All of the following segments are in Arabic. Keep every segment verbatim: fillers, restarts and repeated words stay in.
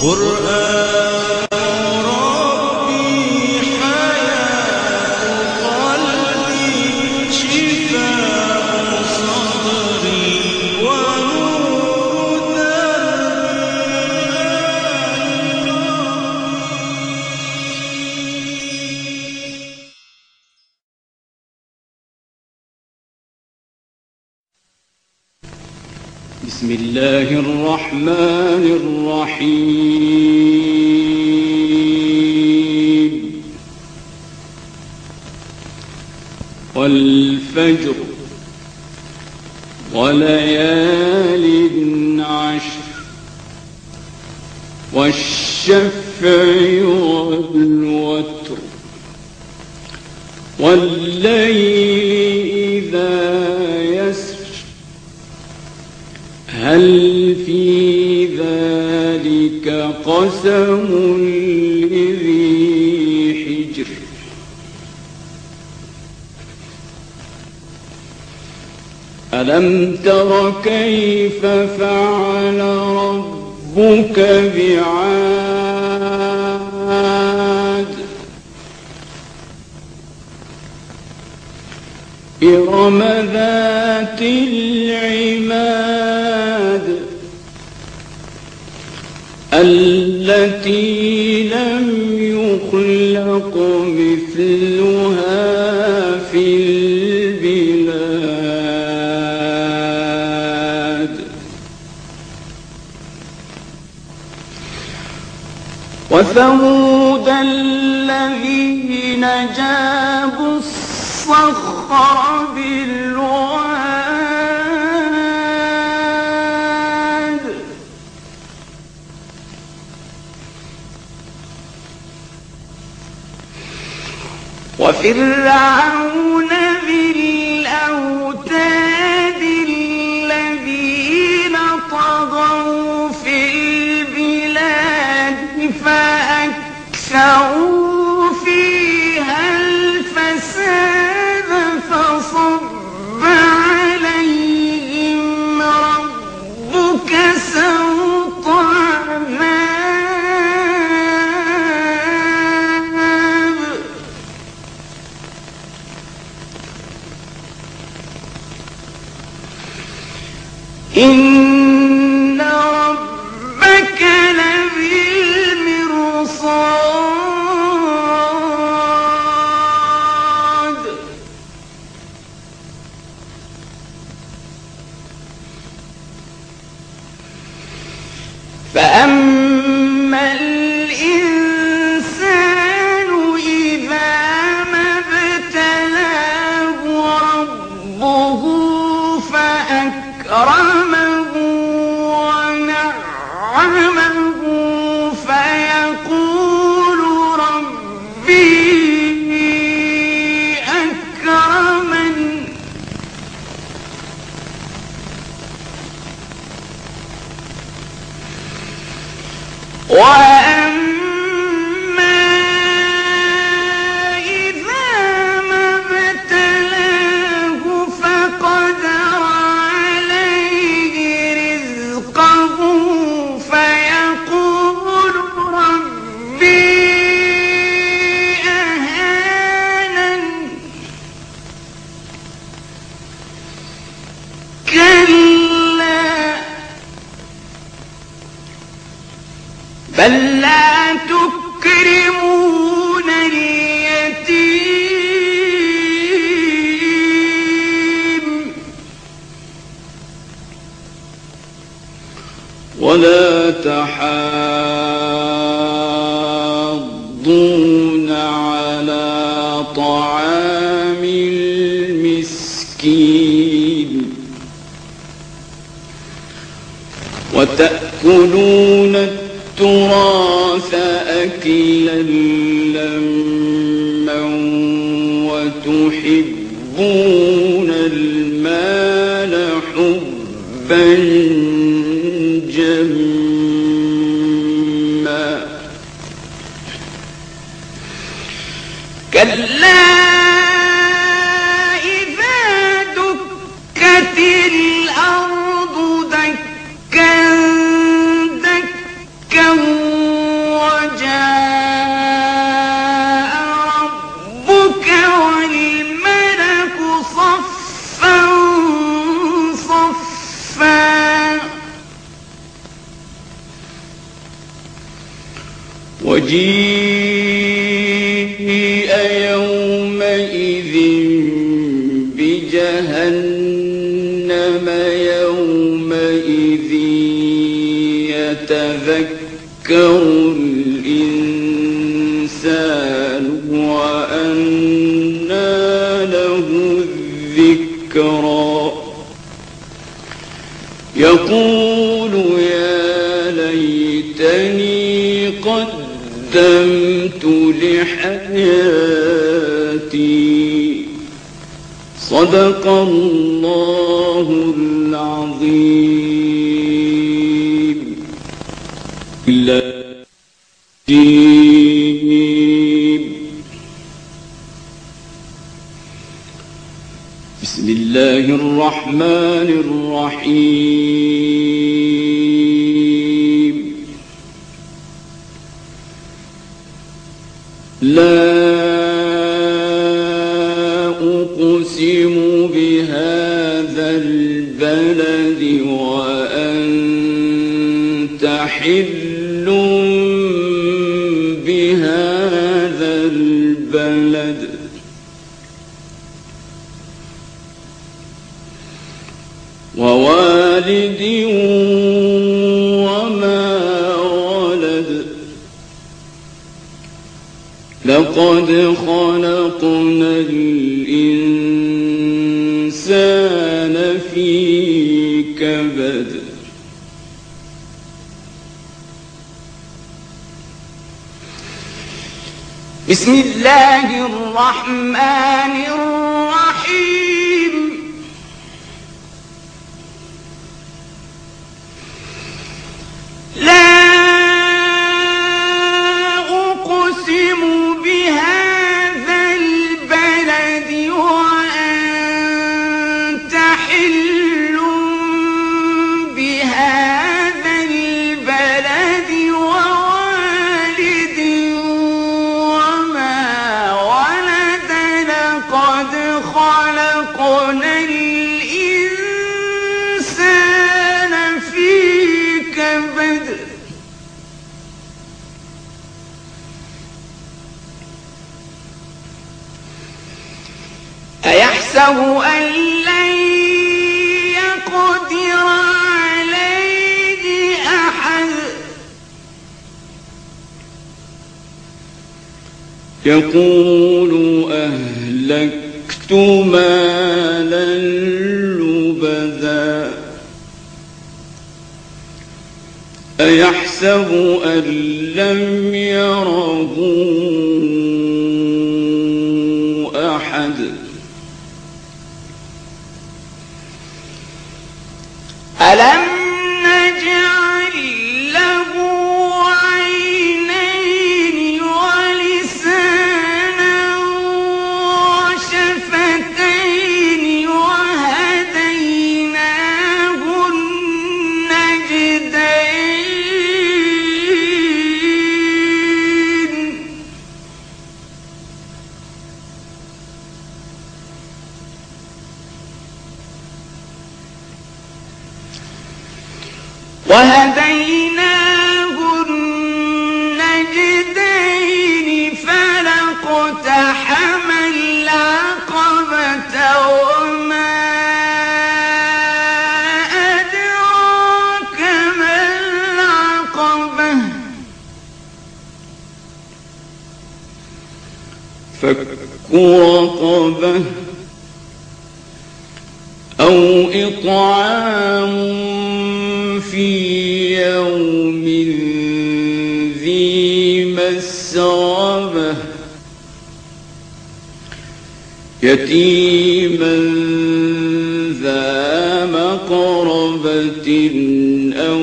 قرآن ربي حياة قلبي شفاء صدري ونور دربي. بسم الله الرحمن الرحيم. والفجر وليال عشر والشفع والوتر والليل إذا يسر هل في ذلك قسم لذي حجر ألم تر كيف فعل ربك بعاد إرم ذات العماد التي لم يخلق مثلها في البلاد وثمود الذين جابوا الصخر بالواد وفرعون ذي الأوتاد الذين طغوا في البلاد فأكثروا فيها الفساد فصب عليهم ربك سوط عذاب إن ربك لبالمرصاد فأما الإنسان إذا ما ابتلاه ربه فأكرمه ونعمه فيقول ربي أكرمن وأما إذا ما ابتلاه فقدر عليه رزقه فيقول ربي أهانن كلا بل لا تكرمون اليتيم ولا تحاضون على طعام المسكين وتأكلون التراث أكلا لما وتحبون المال حبا جما كلا إذا دكت الأرض دكا دكا وجيء يومئذ بجهنم يومئذ يتذكر الإنسان وأنى له الذكرى يقول يا ليتني قدمت لحياتي صدق الله العظيم. بسم الله الرحمن الرحيم. لا أقسم بهذا البلد وأنت حل بهذا البلد ووالد وما ولد لقد خلقنا الإنسان في كبد بسم الله الرحمن الرحيم. لا أقسم بهذا البلد وأنت حل بهذا البلد ووالد وما ولد لقد خلقنا الإنسان في كبد أيحسب أن لن يقدر عليه أحد يقول أهلكت مالا لبدا أيحسب أن لم يره أحد ألم نجعل له عينين ولسانا وشفتين وهديناه النجدين وهديناه النجدين فلاقتحم العقبة وما أدراك ما العقبة فك رقبة أو إطعام في يوم ذي مسغبة يتيما ذا مقربة أو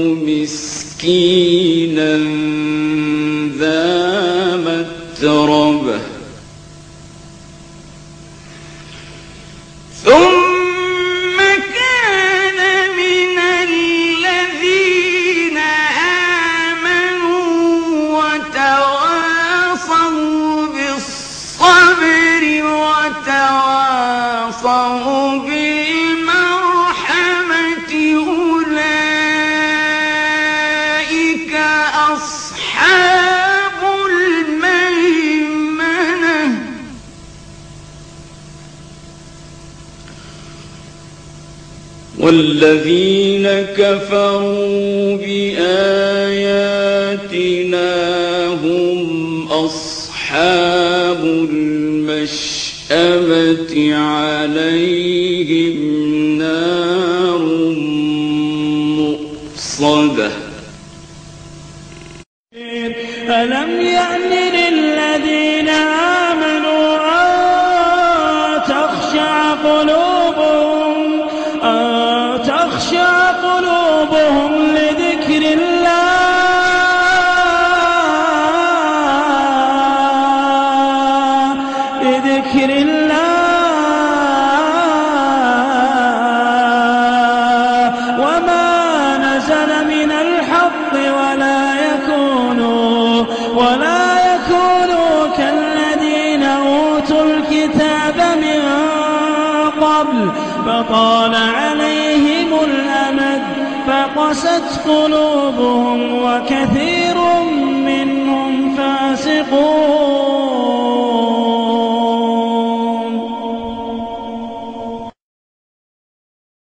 مسكينا ذا متربة ثم كان من الذين آمنوا وتواصوا بالصبر وتواصوا بالمرحمة أولئك أصحاب والذين كفروا بآياتنا هم أصحاب المشأمة عليهم نار مؤصدة ألم يأن للذين آمنوا أن تخشع قلوبهم أن تخشع قلوبهم لذكر الله لذكر الله وما نزل من الحق ولا يكونوا ولا يكونوا كالذين أوتوا الكتاب من قبل فطال عليهم الأمد فقست قلوبهم وكثير منهم فاسقون